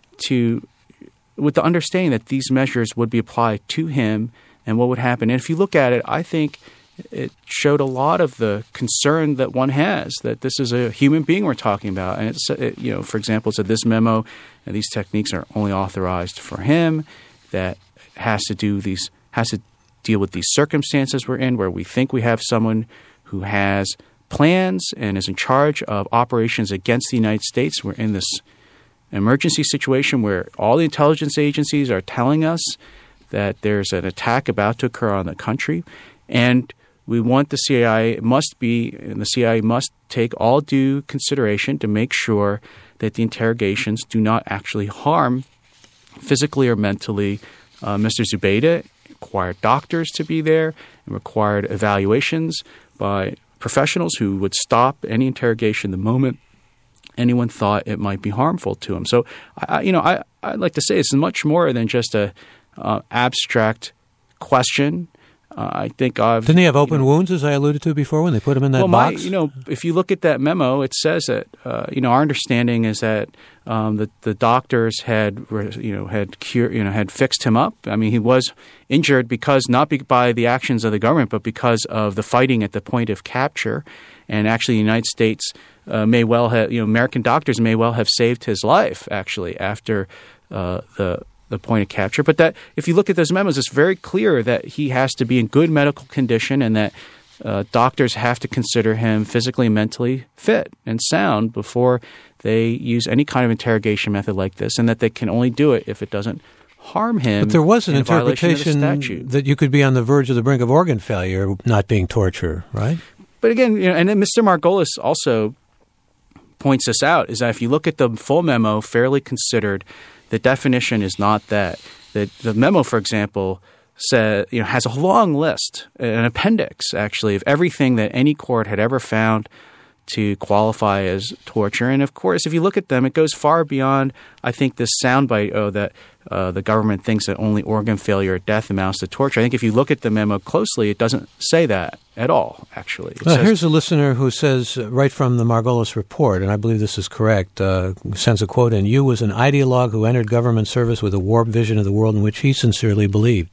to, with the understanding that these measures would be applied to him and what would happen. And if you look at it, I think it showed a lot of the concern that one has, that this is a human being we're talking about. And it's, it, you know, for example, it said this memo and these techniques are only authorized for him, that has to do these, has to deal with these circumstances we're in where we think we have someone who has plans and is in charge of operations against the United States. We're in this emergency situation where all the intelligence agencies are telling us that there's an attack about to occur on the country. And we want the C I A must be, and the C I A must take all due consideration to make sure that the interrogations do not actually harm physically or mentally uh, Mister Zubaydah. Required doctors to be there and required evaluations by professionals who would stop any interrogation the moment anyone thought it might be harmful to him. So, I, you know, I, I'd like to say it's much more than just a uh, abstract question. Uh, I think I've... Didn't he have open you know, wounds, as I alluded to before, when they put him in that well, box? My, you know, if you look at that memo, it says that, uh, you know, our understanding is that um, the, the doctors had, you know, had cure, you know, had fixed him up. I mean, he was injured because, not be, by the actions of the government, but because of the fighting at the point of capture. And actually, the United States uh, may well have, you know, American doctors may well have saved his life, actually, after uh, the... the point of capture. But that if you look at those memos, it's very clear that he has to be in good medical condition and that uh, doctors have to consider him physically and mentally fit and sound before they use any kind of interrogation method like this, and that they can only do it if it doesn't harm him. But there was an in interpretation statute. that you could be on the verge of the brink of organ failure, not being torture, right? But again, you know, and then Mister Margolis also points this out, is that if you look at the full memo, fairly considered, the definition is not that. The, the memo, for example, says, you know, has a long list, an appendix, actually, of everything that any court had ever found to qualify as torture. And, of course, if you look at them, it goes far beyond, I think, this soundbite, oh, that uh, the government thinks that only organ failure or death amounts to torture. I think if you look at the memo closely, it doesn't say that at all, actually. It well, says, here's a listener who says, uh, right from the Margolis report, and I believe this is correct, uh, sends a quote in, "You was an ideologue who entered government service with a warped vision of the world in which he sincerely believed."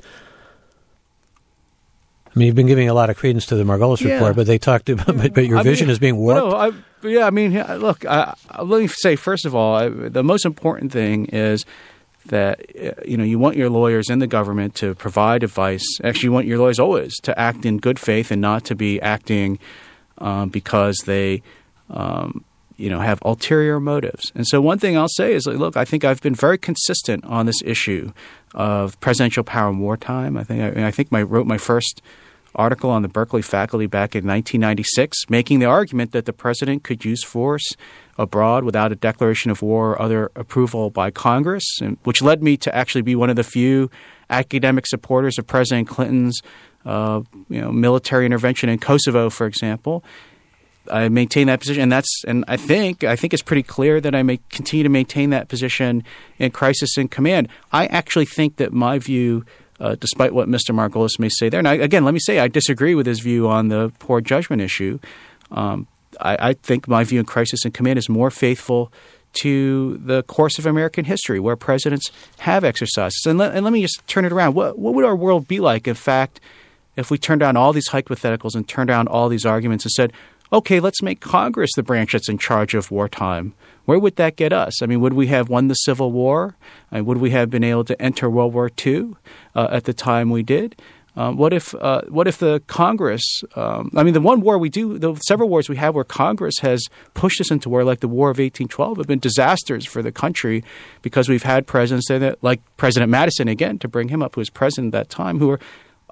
I mean, you've been giving a lot of credence to the Margolis yeah. report, but they talked about, but, but your I vision mean, is being warped? No, I, yeah, I mean, look, I, let me say, first of all, I, the most important thing is that, you know, you want your lawyers in the government to provide advice. Actually, you want your lawyers always to act in good faith and not to be acting um, because they, um, you know, have ulterior motives. And so one thing I'll say is, look, I think I've been very consistent on this issue of presidential power in wartime. I think I, I think I wrote my first article on the Berkeley faculty back in nineteen ninety-six, making the argument that the president could use force abroad without a declaration of war or other approval by Congress, and, which led me to actually be one of the few academic supporters of President Clinton's uh, you know, military intervention in Kosovo, for example. I maintain that position, and that's and I think I think it's pretty clear that I may continue to maintain that position in crisis and command. I actually think that my view, Uh, despite what Mister Margolis may say there. And I, again, let me say I disagree with his view on the poor judgment issue. Um, I, I think my view in crisis and command is more faithful to the course of American history, where presidents have exercised. And let, and let me just turn it around. What, what would our world be like, in fact, if we turned down all these hypotheticals and turned down all these arguments and said, okay, let's make Congress the branch that's in charge of wartime? Where would that get us? I mean, would we have won the Civil War? I mean, would we have been able to enter World War Two uh, at the time we did? Um, what if uh, what if the Congress um, – I mean, the one war we do – the several wars we have where Congress has pushed us into war, like the War of eighteen twelve, have been disasters for the country because we've had presidents that, like President Madison, again, to bring him up, who was president at that time, who were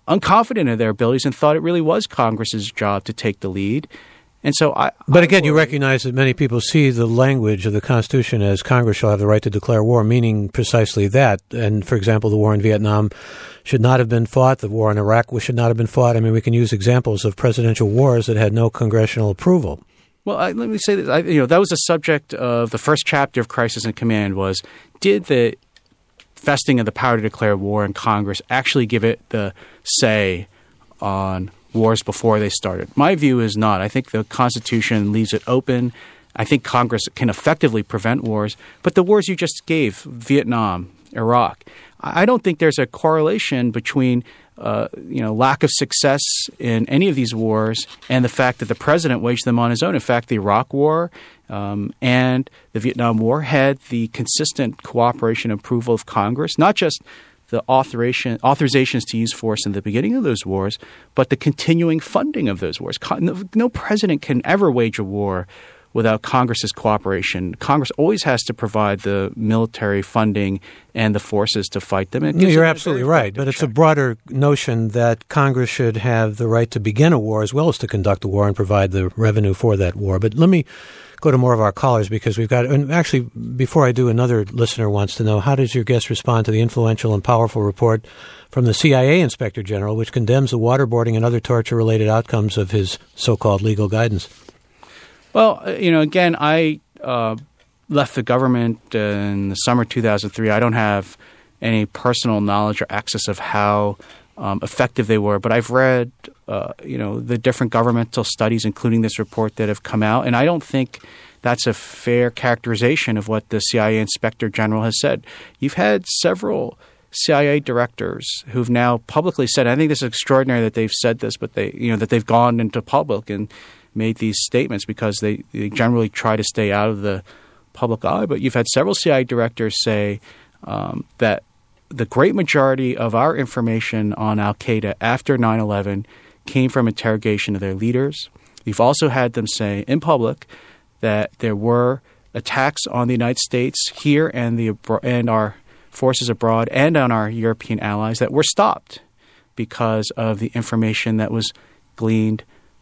unconfident in their abilities and thought it really was Congress's job to take the lead. And so I, but I again, worry. you recognize that many people see the language of the Constitution as Congress shall have the right to declare war, meaning precisely that. And, for example, the war in Vietnam should not have been fought. The war in Iraq should not have been fought. I mean, we can use examples of presidential wars that had no congressional approval. Well, I, let me say that I, you know that was the subject of the first chapter of Crisis and Command was, did the vesting of the power to declare war in Congress actually give it the say on wars before they started? My view is not. I think the Constitution leaves it open. I think Congress can effectively prevent wars. But the wars you just gave, Vietnam, Iraq, I don't think there's a correlation between uh, you know lack of success in any of these wars and the fact that the president waged them on his own. In fact, the Iraq War um, and the Vietnam War had the consistent cooperation and approval of Congress, not just the authorization, authorizations to use force in the beginning of those wars, but the continuing funding of those wars. No, no president can ever wage a war without Congress's cooperation. Congress always has to provide the military funding and the forces to fight them. No, you're absolutely right, but it's check. a broader notion that Congress should have the right to begin a war as well as to conduct a war and provide the revenue for that war. But let me go to more of our callers because we've got – and actually, before I do, another listener wants to know, how does your guest respond to the influential and powerful report from the C I A Inspector General which condemns the waterboarding and other torture-related outcomes of his so-called legal guidance? Well, you know, again, I uh, left the government in the summer two thousand three. I don't have any personal knowledge or access of how um, effective they were, but I've read, uh, you know, the different governmental studies, including this report, that have come out, and I don't think that's a fair characterization of what the C I A Inspector General has said. You've had several C I A directors who've now publicly said, I think this is extraordinary that they've said this, but they, you know, that they've gone into public and made these statements because they, they generally try to stay out of the public eye. But you've had several C I A directors say um, that the great majority of our information on al-Qaeda after nine eleven came from interrogation of their leaders. You've also had them say in public that there were attacks on the United States here and the and our forces abroad and on our European allies that were stopped because of the information that was gleaned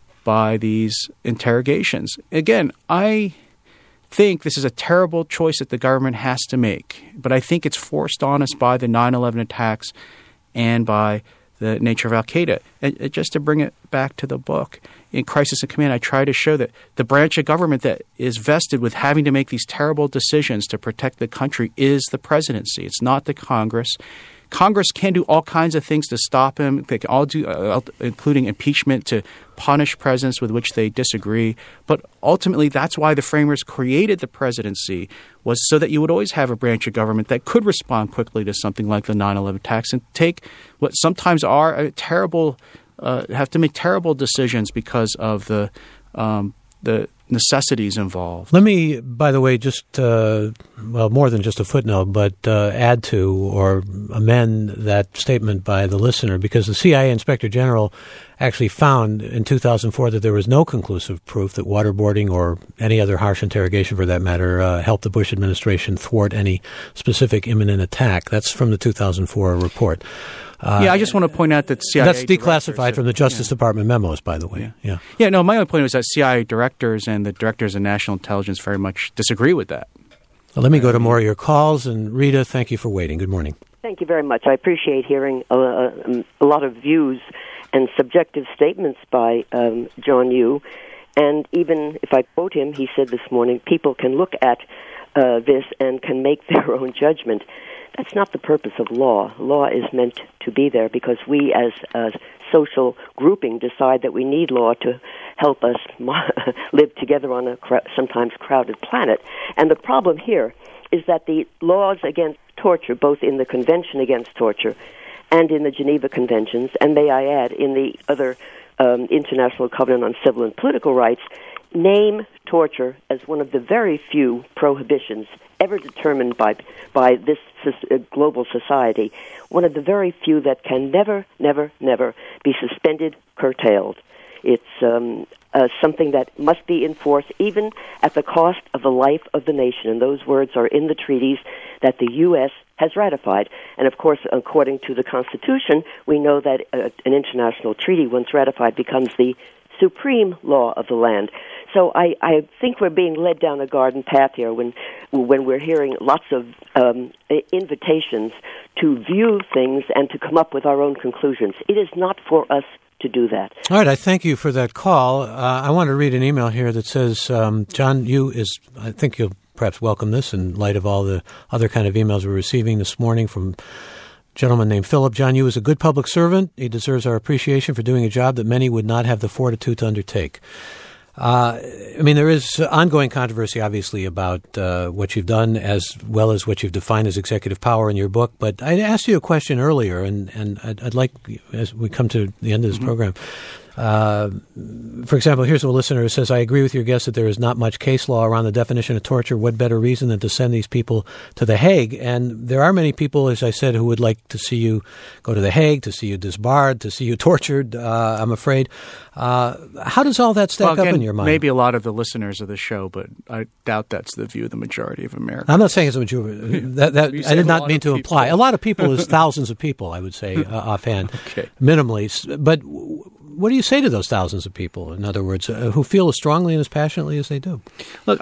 by these interrogations. Again, I think this is a terrible choice that the government has to make, but I think it's forced on us by the nine eleven attacks and by the nature of al-Qaeda. And just to bring it back to the book, in Crisis and Command, I try to show that the branch of government that is vested with having to make these terrible decisions to protect the country is the presidency. It's not the Congress. Congress can do all kinds of things to stop him. They can all do, uh, including impeachment, to punish presidents with which they disagree. But ultimately, that's why the framers created the presidency, was so that you would always have a branch of government that could respond quickly to something like the nine eleven attacks and take what sometimes are a terrible, uh, have to make terrible decisions because of the um, the necessities involved. Let me, by the way, just, uh, well, more than just a footnote, but uh, add to or amend that statement by the listener, because the C I A Inspector General actually found in two thousand four that there was no conclusive proof that waterboarding or any other harsh interrogation, for that matter, uh, helped the Bush administration thwart any specific imminent attack. That's from the two thousand four report. Uh, yeah, I just want to point out that C I A that's declassified from the Justice yeah. Department memos, by the way. Yeah. yeah, yeah. No, my only point was that C I A directors and the directors of national intelligence very much disagree with that. Well, let me go to more of your calls. And Rita, thank you for waiting. Good morning. Thank you very much. I appreciate hearing a, a, a lot of views and subjective statements by um, John Yoo. And even if I quote him, he said this morning, people can look at uh, this and can make their own judgment. That's not the purpose of law. Law is meant to be there because we as a social grouping decide that we need law to help us live together on a cr- sometimes crowded planet. And the problem here is that the laws against torture, both in the Convention Against Torture and in the Geneva Conventions, and may I add, in the other um, International Covenant on Civil and Political Rights, name torture as one of the very few prohibitions ever determined by by this uh, global society, one of the very few that can never, never, never be suspended, curtailed. It's um, uh, something that must be enforced even at the cost of the life of the nation, and those words are in the treaties that the U S has ratified. And, of course, according to the Constitution, we know that uh, an international treaty, once ratified, becomes the supreme law of the land. So I, I think we're being led down a garden path here when when we're hearing lots of um, invitations to view things and to come up with our own conclusions. It is not for us to do that. All right, I thank you for that call. Uh, I want to read an email here that says, um, John Yoo is, I think you'll perhaps welcome this in light of all the other kind of emails we're receiving this morning from a gentleman named Philip. John Yoo is a good public servant. He deserves our appreciation for doing a job that many would not have the fortitude to undertake. Uh, I mean, there is ongoing controversy, obviously, about uh, what you've done as well as what you've defined as executive power in your book. But I asked you a question earlier, and, and I'd, I'd like, as we come to the end of this mm-hmm. program, uh, for example, here's a listener who says, I agree with your guest that there is not much case law around the definition of torture. What better reason than to send these people to The Hague? And there are many people, as I said, who would like to see you go to The Hague, to see you disbarred, to see you tortured, uh, I'm afraid. Uh, how does all that stack well, again, up in your mind? Maybe a lot of the listeners of the show, but I doubt that's the view of the majority of Americans. I'm not saying it's a majority. That, that, I did not mean to imply. A lot of people is thousands of people, I would say, uh, offhand, okay. minimally. But what do you say to those thousands of people, in other words, uh, who feel as strongly and as passionately as they do? Look,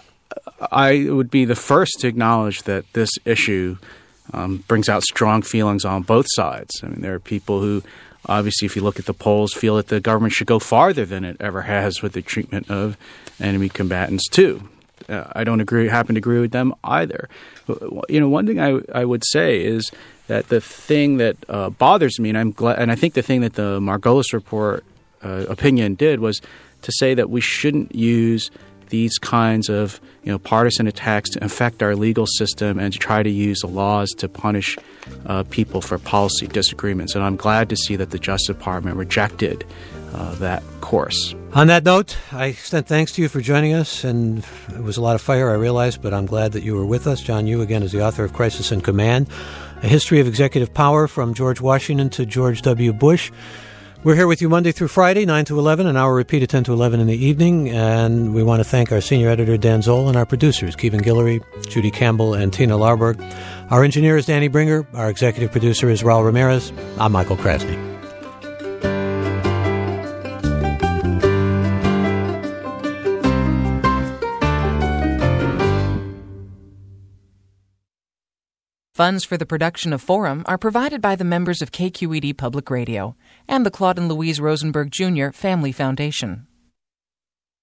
I would be the first to acknowledge that this issue um, brings out strong feelings on both sides. I mean, there are people who, obviously, if you look at the polls, feel that the government should go farther than it ever has with the treatment of enemy combatants, too. Uh, I don't agree, happen to agree with them either. You know, one thing I, I would say is that the thing that uh, bothers me, and I'm glad, and I think the thing that the Margolis report uh, opinion did was to say that we shouldn't use these kinds of, you know, partisan attacks to affect our legal system and to try to use the laws to punish uh, people for policy disagreements. And I'm glad to see that the Justice Department rejected uh, that course. On that note, I extend thanks to you for joining us, and it was a lot of fire, I realize, but I'm glad that you were with us. John Yoo, again, is the author of Crisis in Command, A History of Executive Power from George Washington to George W. Bush. We're here with you Monday through Friday, nine to eleven, an hour repeat at ten to eleven in the evening. And we want to thank our senior editor, Dan Zoll, and our producers, Kevin Guillory, Judy Campbell, and Tina Larberg. Our engineer is Danny Bringer. Our executive producer is Raul Ramirez. I'm Michael Krasny. Funds for the production of Forum are provided by the members of K Q E D Public Radio and the Claude and Louise Rosenberg Junior Family Foundation.